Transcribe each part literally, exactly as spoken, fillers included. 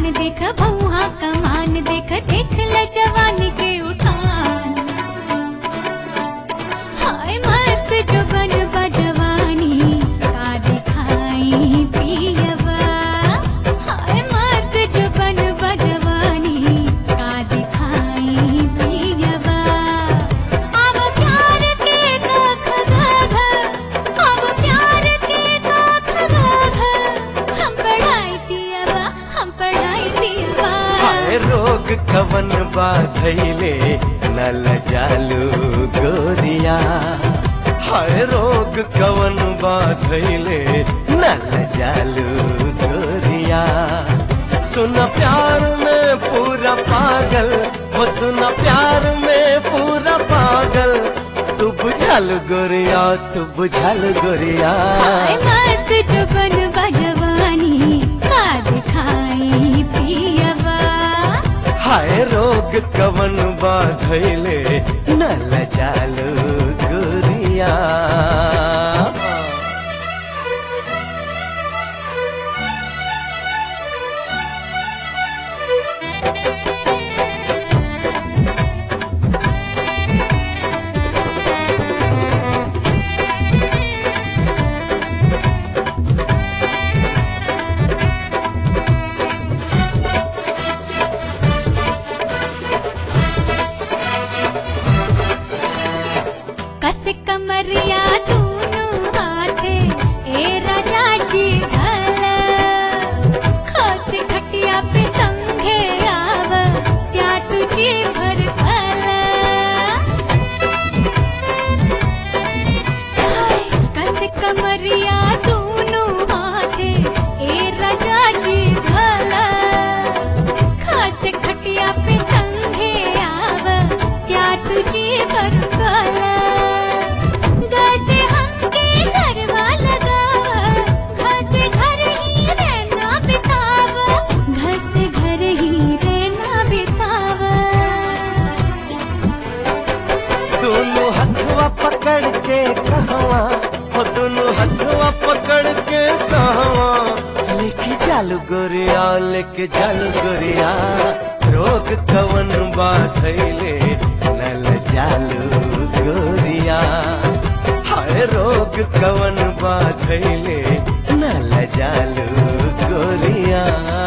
देख भौहा कमान देख देख ल जवानी के उठान। हाय मस्त जुबन बजवानी का दिखाई पियवा। हाय मस्त जुबन बजवानी का दिखाई पियवा। अब प्यार के गाख गाघ अब प्यार के गाख गाघ हम पढ़ाई पियवा हम पढ़ाई पियवा। हाय रोग कवन बाधैले नल जालू गोरिया। हाय रोग कवन बाधैले नल जालू गोरिया। सुन प्यार में पूरा पागल वो सुन प्यार में पूरा पागल तू बुझल गोरिया तू बुझल गोरिया। हाय मस्त जुबन बजवानी का दिखाई पियवा। हाय रोग कवन बाधैले नल जालू गोरिया। कस कमरिया दूनु हाथे ए राजा जी ढल। खस खटिया पे संगे आव क्या तुझे भर भल। कस कमरिया दूनु हाथे ए राजा जी ढल। खस खटिया पे संगे आव क्या तुझे भर भल। दोनों हथवा पकड़ के कहवा हो दोनों हथवा पकड़ के कहवा लेके जालू गोरिया लेके जालू गोरिया। रोग कवन बाधैले नल जालू गोरिया। हाय रोग कवन बाधैले नल जालू गोरिया।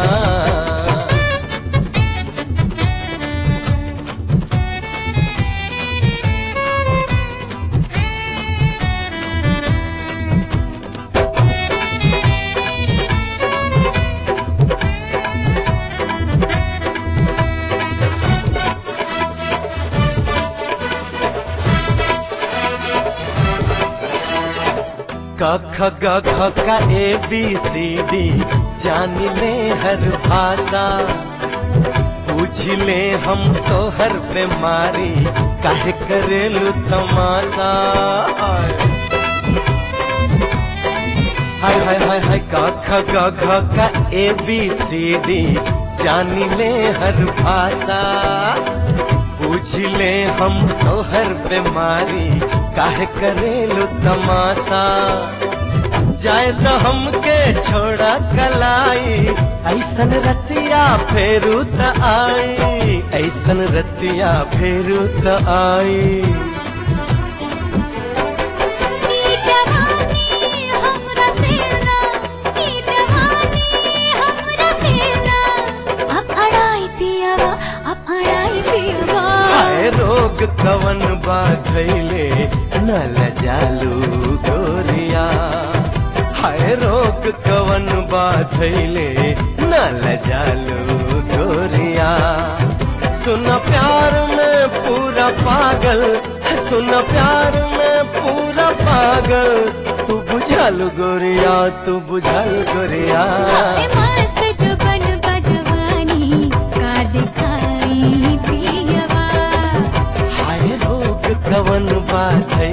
क ख ग घ का ए बी सी डी जान ले हर भाषा। पूछ ले हम तो हर बीमारी काहे करेलू तमाशा। हाय हाय हाय हाय क ख ग घ का ए बी सी डी जान ले हर भाषा। पूछ ले हम तो हर बीमारी काहे करेलू तमाशा। जाए तो हमके छोड़ा कलाई ऐसन रतिया फेरू त आई ऐसन रतिया फेरू त आई। रोग कवन बाधैले नल जालू गोरिया। हाय रोग कवन बाधैले नल जालू गोरिया। सुन प्यार में पूरा पागल सुन प्यार में पूरा पागल तू बुझल गोरिया तू बुझल गोरिया। मस्त जुबन बजवानी का दिखाई पियवा। हाय रोग कवन बाधैले